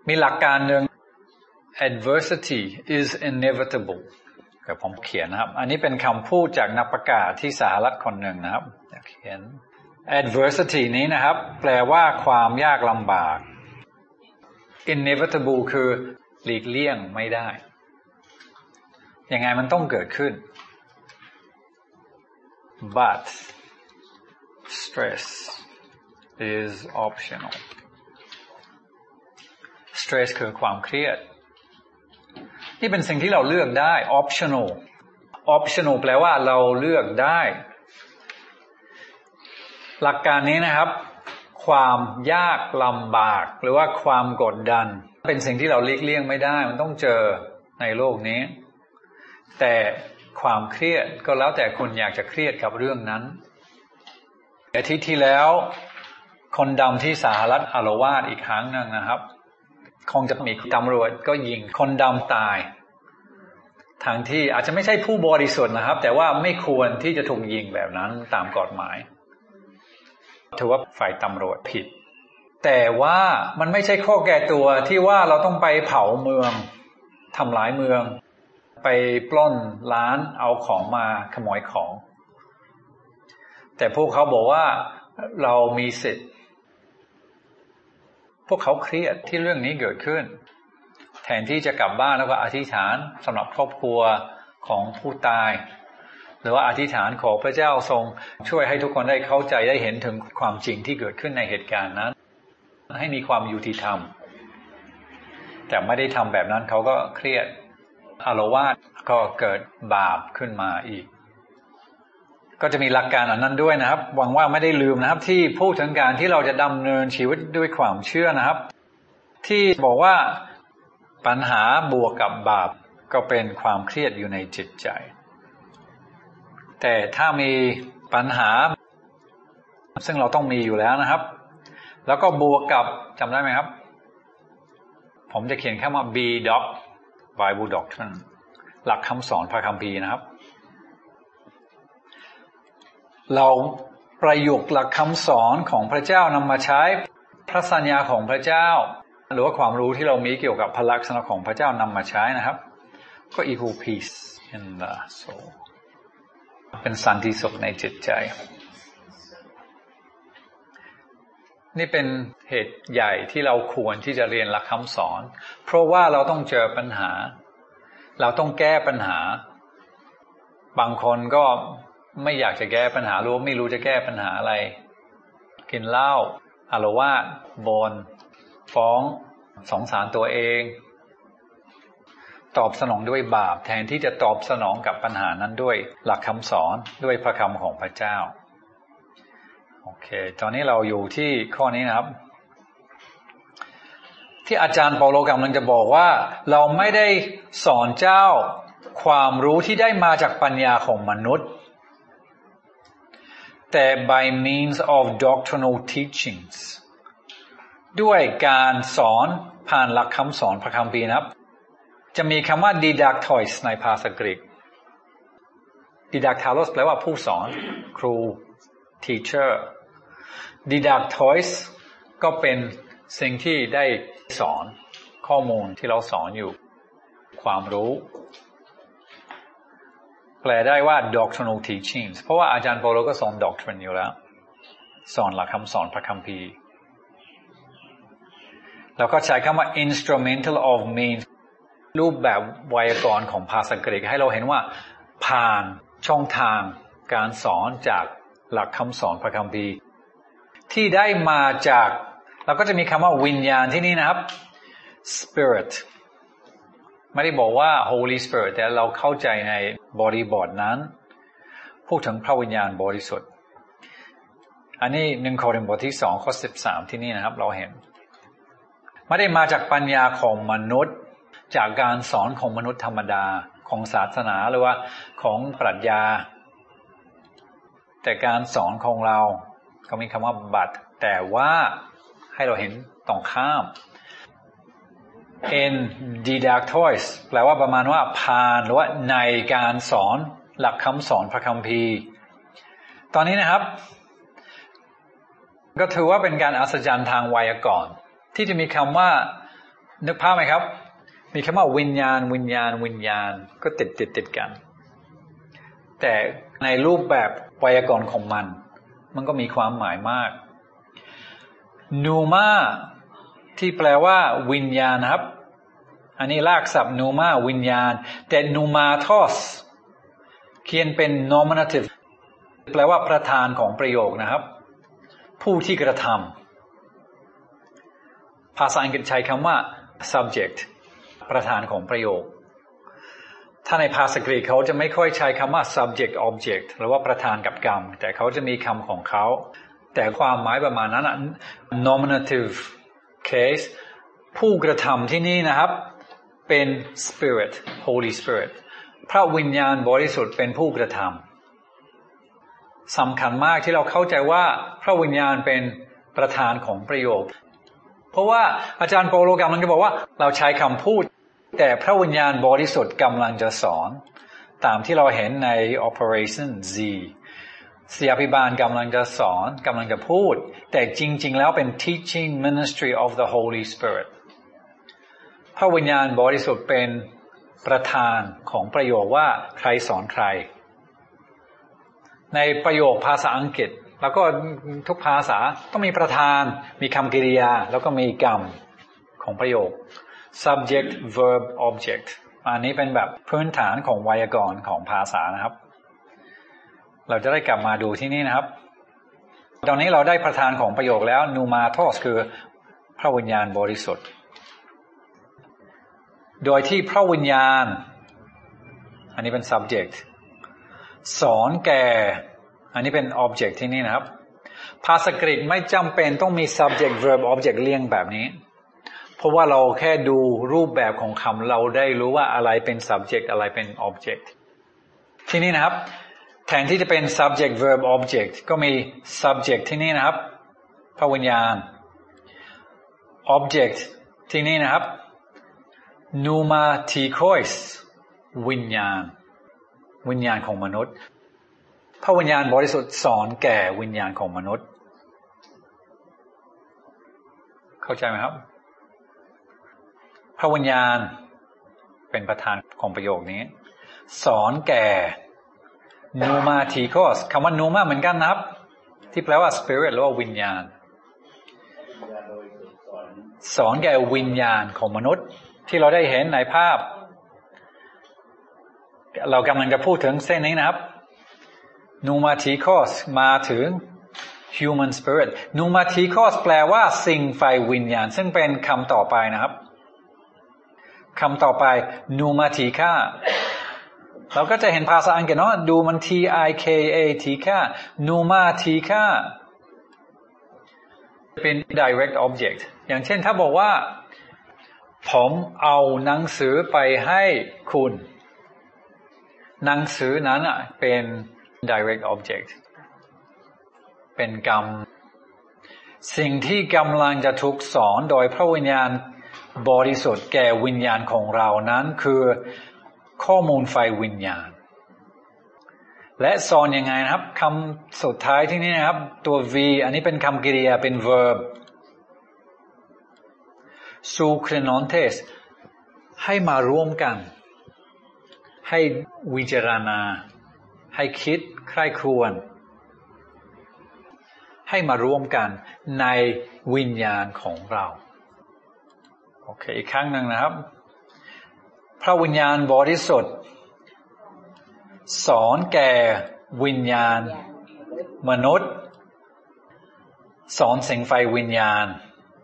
มีหลักการหนึ่ง adversity is inevitable เดี๋ยวผมเขียนนะครับอันนี้เป็นคำพูดจากนักประกาศที่สหรัฐคนหนึ่งนะครับเขียน adversity นี้นะครับแปลว่าความยากลำบาก inevitable คือหลีกเลี่ยงไม่ได้ยังไงมันต้องเกิดขึ้น but stress is optional stress คือความเครียดนี่เป็นสิ่งที่เราเลือกได้ optional แปลว่าเราเลือกได้หลักการนี้นะครับความยากลำบากหรือว่าความกดดันเป็นสิ่งที่เราหลีกเลี่ยงไม่ได้มันต้องเจอในโลกนี้แต่ความเครียดก็แล้วแต่คุณอยากจะเครียดกับเรื่องนั้นอาทิตย์ที่แล้วคนดำที่สหรัฐอาละวาดอีกครั้งนึงนะครับคงจะมีตำรวจก็ยิงคนดำตายทางที่อาจจะไม่ใช่ผู้บริสุทธิ์นะครับแต่ว่าไม่ควรที่จะถูกยิงแบบนั้นตามกฎหมายถือว่าฝ่ายตำรวจผิดแต่ว่ามันไม่ใช่ข้อแก้ตัวที่ว่าเราต้องไปเผาเมืองทำลายเมืองไปปล้นร้านเอาของมาขโมยของแต่พวกเขาบอกว่าเรามีสิทธิ์พวกเขาเครียดที่เรื่องนี้เกิดขึ้นแทนที่จะกลับบ้านแล้วก็อธิษฐานสำหรับครอบครัวของผู้ตายหรือว่าอธิษฐานขอพระเจ้าทรงช่วยให้ทุกคนได้เข้าใจได้เห็นถึงความจริงที่เกิดขึ้นในเหตุการณ์นั้นให้มีความยุติธรรมแต่ไม่ได้ทำแบบนั้นเขาก็เครียดอาละวาดก็เกิดบาปขึ้นมาอีกก็จะมีหลักการอันนั้นด้วยนะครับหวังว่าไม่ได้ลืมนะครับที่พูดถึงการที่เราจะดำเนินชีวิตด้วยความเชื่อนะครับที่บอกว่าปัญหาบวกกับบาปก็เป็นความเครียดอยู่ในจิตใจแต่ถ้ามีปัญหาซึ่งเราต้องมีอยู่แล้วนะครับแล้วก็บวกกับจำได้ไหมครับผมจะเขียนคำว่า B-Doc Bible Doctrine หลักคำสอนพระคัมภีร์นะครับเราประยุกต์หลักคำสอนของพระเจ้านำมาใช้พระสัญญาของพระเจ้าหรือว่าความรู้ที่เรามีเกี่ยวกับพระลักษณะของพระเจ้านำมาใช้นะครับก็ equal peace in the soul เป็นสันติสุขในจิตใจนี่เป็นเหตุใหญ่ที่เราควรที่จะเรียนหลักคำสอนเพราะว่าเราต้องเจอปัญหาเราต้องแก้ปัญหาบางคนก็ไม่อยากจะแก้ปัญหารู้ไม่รู้จะแก้ปัญหาอะไรกินเหล้าอาละวาดบ่นฟ้องสงสารตัวเองตอบสนองด้วยบาปแทนที่จะตอบสนองกับปัญหานั้นด้วยหลักคำสอนด้วยพระคำของพระเจ้าโอเคตอนนี้เราอยู่ที่ข้อนี้นะครับที่อาจารย์เปาโลกำลังจะบอกว่าเราไม่ได้สอนเจ้าความรู้ที่ได้มาจากปัญญาของมนุษย์แต่ by means of doctrinal teachings ด้วยการสอนผ่านหลักคำสอนพระคัมภีร์นะครับจะมีคำว่า didactos ในภาษากรีก didactalos แปลว่าผู้สอนครู teacher didactos ก็เป็นสิ่งที่ได้สอนข้อมูลที่เราสอนอยู่ความรู้แปลได้ว่า doctrinal teachings เพราะว่าอาจารย์เปาโลก็สอน doctrine อยู่แล้วสอนหลักคำสอนพระคัมภีร์แล้วก็ใช้คำว่า instrumental of means รูปแบบไวยากรณ์ของภาษากรีกให้เราเห็นว่าผ่านช่องทางการสอนจากหลักคำสอนพระคัมภีร์ที่ได้มาจากเราก็จะมีคำว่าวิญญาณที่นี่นะครับ spirit ไม่ได้บอกว่า Holy Spirit แต่เราเข้าใจในบริบทนั้นพูดถึงพระวิญญาณบริสุทธิ์อันนี้1 โครินธ์บทที่2ข้อ13ที่นี่นะครับเราเห็นไม่ได้มาจากปัญญาของมนุษย์จากการสอนของมนุษย์ธรรมดาของศาสนาหรือว่าของปรัชญาแต่การสอนของเราเขามีคำว่าบัตแต่ว่าให้เราเห็นตรงข้าม in didactos แปลว่าประมาณว่าผ่านหรือว่าในการสอนหลักคำสอนพระคัมภีร์ตอนนี้นะครับก็ถือว่าเป็นการอัศจรรย์ทางไวยากรณ์ที่จะมีคำว่านึกภาพไหมครับมีคำว่าวิญญาณวิญญาณวิญญาณก็ติดกันแต่ในรูปแบบไวยากรณ์ของมันก็มีความหมายมากนูมาที่แปลว่าวิญญาณครับอันนี้รากศัพท์นูมาวิญญาณแต่นูมาทอสเขียนเป็น nominative แปลว่าประธานของประโยคนะครับผู้ที่กระทำภาษาอังกฤษใช้คำว่า subject ประธานของประโยคถ้าในภาษากรีกเขาจะไม่ค่อยใช้คำว่า subject object หรือว่าประธานกับกรรมแต่เขาจะมีคำของเขาแต่ความหมายประมาณนั้น nominative case ผู้กระทำที่นี่นะครับเป็น spirit Holy Spirit พระวิญญาณบริสุทธิ์เป็นผู้กระทำสำคัญมากที่เราเข้าใจว่าพระวิญญาณเป็นประธานของประโยคเพราะว่าอาจารย์โปโลกำลังจะบอกว่าเราใช้คำพูดแต่พระวิญญาณบริสุทธิ์กำลังจะสอนตามที่เราเห็นใน Operation Z ศิษยาภิบาลกำลังจะสอนกำลังจะพูดแต่จริงๆแล้วเป็น teaching ministry of the Holy Spirit พระวิญญาณบริสุทธิ์เป็นประธานของประโยคว่าใครสอนใครในประโยคภาษาอังกฤษแล้วก็ทุกภาษาต้องมีประธานมีคำกริยาแล้วก็มีกรรมของประโยค subject verb object อันนี้เป็นแบบพื้นฐานของไวยากรณ์ของภาษานะครับเราจะได้กลับมาดูที่นี่นะครับตอนนี้เราได้ประธานของประโยคแล้ว pneumatos คือพระวิญญาณบริสุทธิ์โดยที่พระวิญญาณอันนี้เป็น subject สอนแก่อันนี้เป็น object ที่นี่นะครับภาษากรีกไม่จำเป็นต้องมี subject verb object เรียงแบบนี้เพราะว่าเราแค่ดูรูปแบบของคำเราได้รู้ว่าอะไรเป็น subject อะไรเป็น object ที่นี่นะครับแทนที่จะเป็น subject verb object ก็มี subject ที่นี่นะครับพระวิญญาณ object ที่นี่นะครับ pneumatikos วิญญาณวิญญาณของมนุษย์พระวิญญาณบริสุทธิ์สอนแก่วิญญาณของมนุษย์เข้าใจไหมครับพระวิญญาณเป็นประธานของประโยคนี้สอนแก่นูมาทีโคสคำว่านูมาเหมือนกันนะครับที่แปลว่า spirit หรือว่าวิญญาณสอนแก่วิญญาณของมนุษย์ที่เราได้เห็นในภาพเรากำลังจะพูดถึงเส้นนี้นะครับนูมาทีโคสมาถึง human spirit นูมาทีโคสแปลว่าสิ่งไฟวิญญาณซึ่งเป็นคำต่อไปนะครับคำต่อไปนูมาทีค่าเราก็จะเห็นภาษาอังกฤษเนาะดูมัน TIKA ทีค่านูมาทีค่าเป็น direct object อย่างเช่นถ้าบอกว่าผมเอาหนังสือไปให้คุณหนังสือนั้นเป็น direct object เป็นกรรมสิ่งที่กำลังจะถูกสอนโดยพระวิญญาณบริสุทธิ์แก่วิญญาณของเรานั้นคือข้อมูลไฟวิญญาณและสอนยังไงนะครับคำสุดท้ายที่นี่นะครับตัว V อันนี้เป็นคำกริยาเป็น verb sukrenontes ให้มาร่วมกันให้วิจารณาให้คิดใคร่ครวญให้มาร่วมกันในวิญญาณของเราโอเคอีกครั้งหนึ่งนะครับพระวิญญาณบริสุทธิ์สอนแก่วิญญาณมนุษย์สอนสิ่งไฟวิญญาณ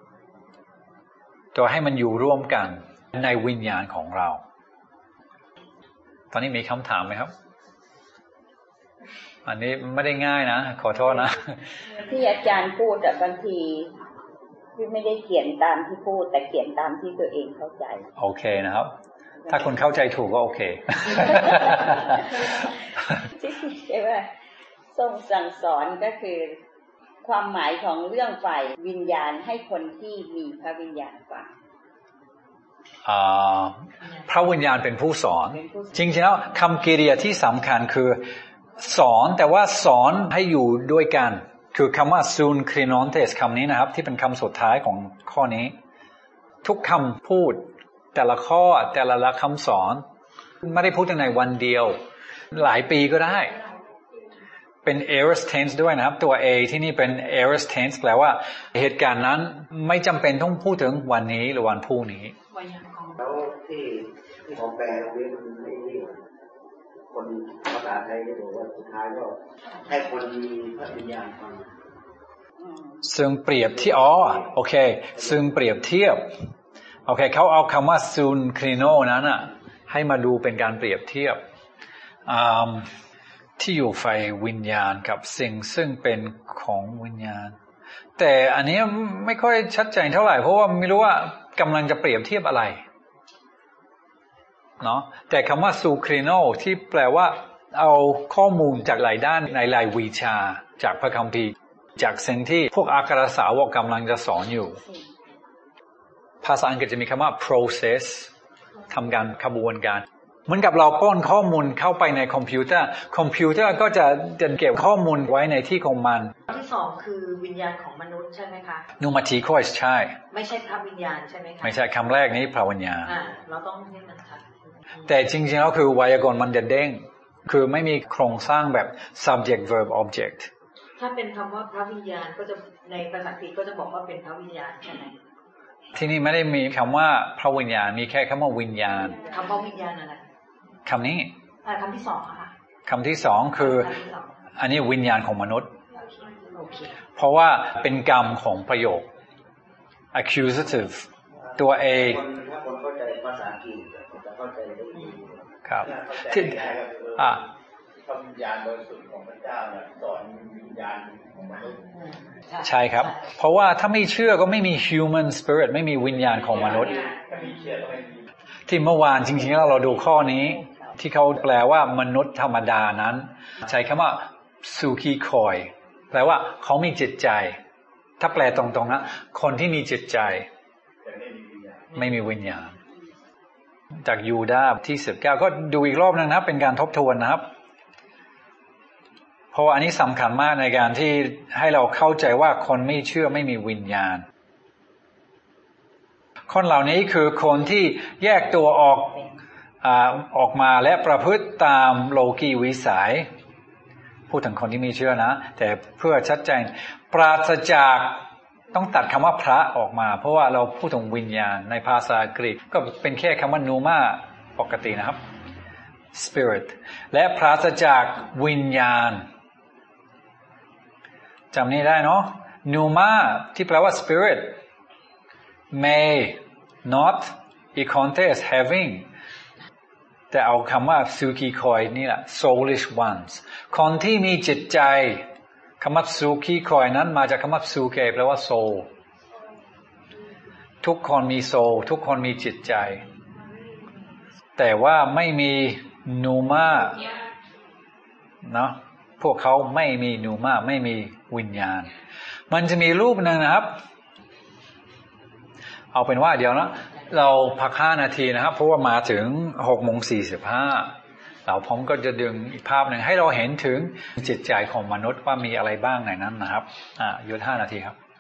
ตัวให้มันอยู่ร่วมกันในวิญญาณของเราตอนนี้มีคำถามไหมครับอันนี้ไม่ได้ง่ายนะขอโทษนะที่อาจารย์พูดบางทีพี่ไม่ได้เขียนตามที่พูดแต่เขียนตามที่ตัวเองเข้าใจโอเคนะครับถ้าคุณเข้าใจถูกก็โอเคที่ใช่ว่าทรงสั่งสอนก็คือความหมายของเรื่องฝ่ายวิญญาณให้คนที่มีพระวิญญาณฟังพระวิญญาณเป็นผู้สอนจริงๆแล้วคำกริยาที่สำคัญคือสอนแต่ว่าสอนให้อยู่ด้วยกันคือคำว่า sun krinon tes คำนี้นะครับที่เป็นคำสุดท้ายของข้อนี้ทุกคำพูดแต่ละข้อแต่ละคำสอนไม่ได้พูดในวันเดียวหลายปีก็ได้เป็น aorist tense ด้วยนะครับตัว A ที่นี่เป็น aorist tense แปลว่าเหตุการณ์นั้นไม่จำเป็นต้องพูดถึงวันนี้หรือวันพรุ่งนี้แล้วที่ของแปลตรงนี้มันไม่นี่คนภาษาไทยก็บอกว่าสุดท้ายก็ให้คนมีพระวิญญาณฟังซึ่งเปรียบที่โอเคซึ่งเปรียบเทียบโอเคเขาเอาคำว่าซูนคริโนนั้นอ่ะให้มาดูเป็นการเปรียบเทียบที่อยู่ไฟวิญญาณกับสิ่งซึ่งเป็นของวิญญาณแต่อันนี้ไม่ค่อยชัดเจนเท่าไหร่เพราะว่าไม่รู้ว่ากำลังจะเปรียบเทียบอะไรเนาะแต่คำว่าซูคริโนที่แปลว่าเอาข้อมูลจากหลายด้านในหลายวิชาจากพระคัมภีร์จากสิ่งที่พวกอัครสาวกกำลังจะสอนอยู่ภาษาอังกฤษจะมีคำว่า process ทำการขบวนการเหมือนกับเราป้อนข้อมูลเข้าไปในคอมพิวเตอร์ก็จะเก็บข้อมูลไว้ในที่ของมันที่สองคือวิญญาณของมนุษย์ใช่ไหมคะนูมาทีโคสใช่ไม่ใช่พระวิญญาณใช่ไหมคะไม่ใช่คำแรกนี้พระวิญญาณเราต้องเรียกมันค่ะแต่จริงๆแล้วคือไวยากรณ์มันจะเด้งคือไม่มีโครงสร้างแบบ subject verb object ถ้าเป็นคำว่าพระวิญญาณก็จะในภาษาอังกฤษก็จะบอกว่าเป็นพระวิญญาณใช่ไหมที่นี่ไม่ได้มีคำว่าพระวิญญาณมีแค่คำว่าวิญญาณคำว่าวิญญาณอะไรคำนี้คำที่สองค่ะคำที่สองคืออันนี้วิญญาณของมนุษย์เพราะว่าเป็นกรรมของประโยค accusative ตัว A ถ้าคนเข้าใจภาษาอังกฤษจะเข้าใจได้ดีครับที่พระวิญญาณบริสุทธิ์ของพระเจ้าสอนวิญญาณของมนุษย์ใช่ครับเพราะว่าถ้าไม่เชื่อก็ไม่มี human spirit ไม่มีวิญญาณของมนุษย์ที่เมื่อวานจริงๆแล้วเราดูข้อนี้ที่เขาแปลว่ามนุษย์ธรรมดานั้นใช้คำว่าสุขีคอยแปลว่าเขามีจิตใจถ้าแปลตรงๆนะคนที่มีจิตใจไม่มีวิญญาณจากยูดาห์ที่19ก็ดูอีกรอบนึงนะเป็นการทบทวนนะครับเพราะอันนี้สำคัญมากในการที่ให้เราเข้าใจว่าคนไม่เชื่อไม่มีวิญญาณคนเหล่านี้คือคนที่แยกตัวออกมาและประพฤติตามโลกีวิสัยพูดถึงคนที่มีเชื่อนะแต่เพื่อชัดเจนปราศจากต้องตัดคำว่าพระออกมาเพราะว่าเราพูดถึงวิญญาณในภาษากรีกก็เป็นแค่คำว่านูมาปกตินะครับ spirit และปราศจากวิญญาณจำนี้ได้เนาะนูมาที่แปลว่า spirit may not econtes having แต่เอาคำว่าซูกิคอยนี่แหละ soulish ones คนที่มีจิตใจคำว่าซูกิคอยนั้นมาจากคำว่าซูเกแปลว่า soul ทุกคนมี soul ทุกคนมีจิตใจแต่ว่าไม่มีนูมาเนาะพวกเขาไม่มีนูมาไม่มีวิญญาณมันจะมีรูปนึงนะครับเอาเป็นว่าเดี๋ยวนะเราพัก5 นาทีนะครับเพราะว่ามาถึง 6:45 แล้วผมก็จะดึงอีกภาพหนึ่งให้เราเห็นถึงจิตใจของมนุษย์ว่ามีอะไรบ้างในนั้นนะครับหยุด5 นาทีครับ